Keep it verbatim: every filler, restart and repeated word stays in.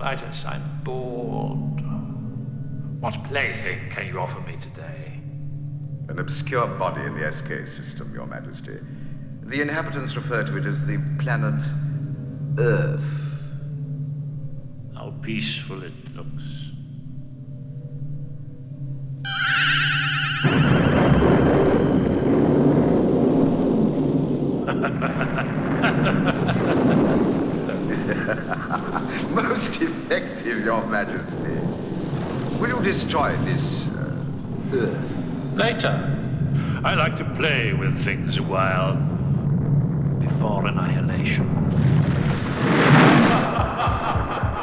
Clytus, I'm bored. What plaything can you offer me today? An obscure body in the S K system, Your Majesty. The inhabitants refer to it as the planet Earth. How peaceful it looks. Most effective, Your Majesty. Will you destroy this uh, Earth? Later. I like to play with things a while. Before annihilation.